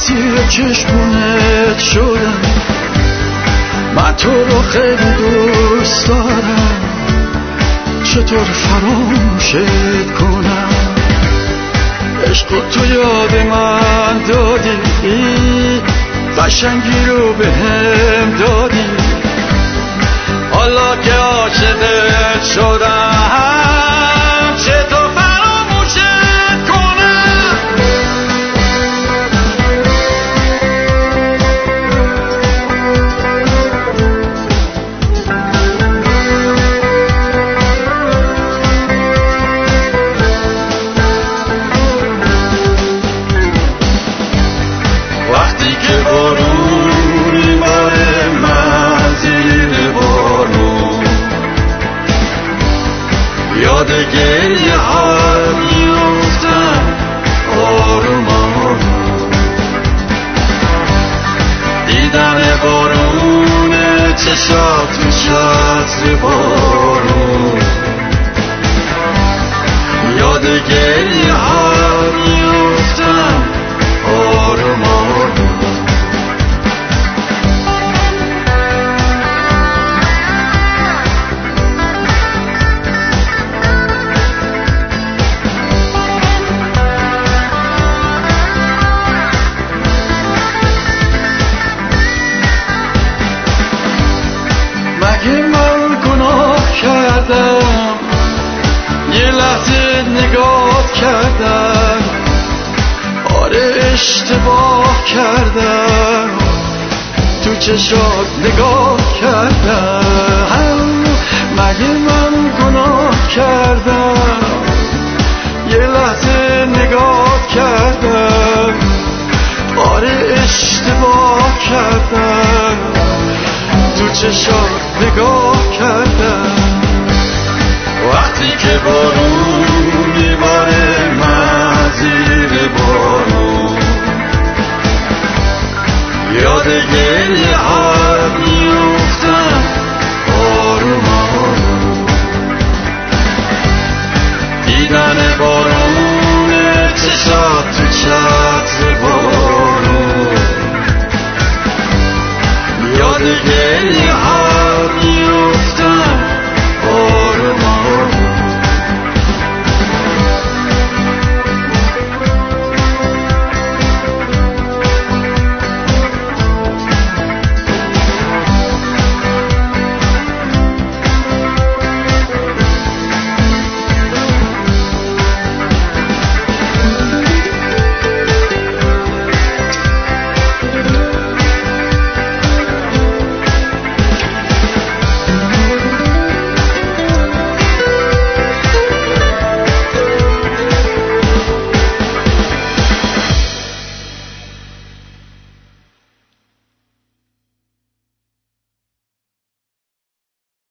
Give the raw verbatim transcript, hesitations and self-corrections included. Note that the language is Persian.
اسیر چشمونت شدم، من تو رو خیلی دوست دارم، چطور فراموشت کنم؟ عشق تو یاد من دادی، قشنگی رو به هم دادی، حالا که عاشقت شدم چطور فراموشت کنم؟ وقتی که بارونی باره من زیر بارون، یاد گریه ها میفتم آروم آروم، دیدن بارون چشات تو چتر بارون، یاد گریه ها میفتم آروم آروم. مگه من گناه کردم یه لحظه نگاه کردم؟ آره اشتباه کردم، تو چشات نگاه کردم. مگه من گناه کردم یه لحظه نگاه کردم؟ آره اشتباه کردم، تو چشات نگاه کردم. وقتی که بارون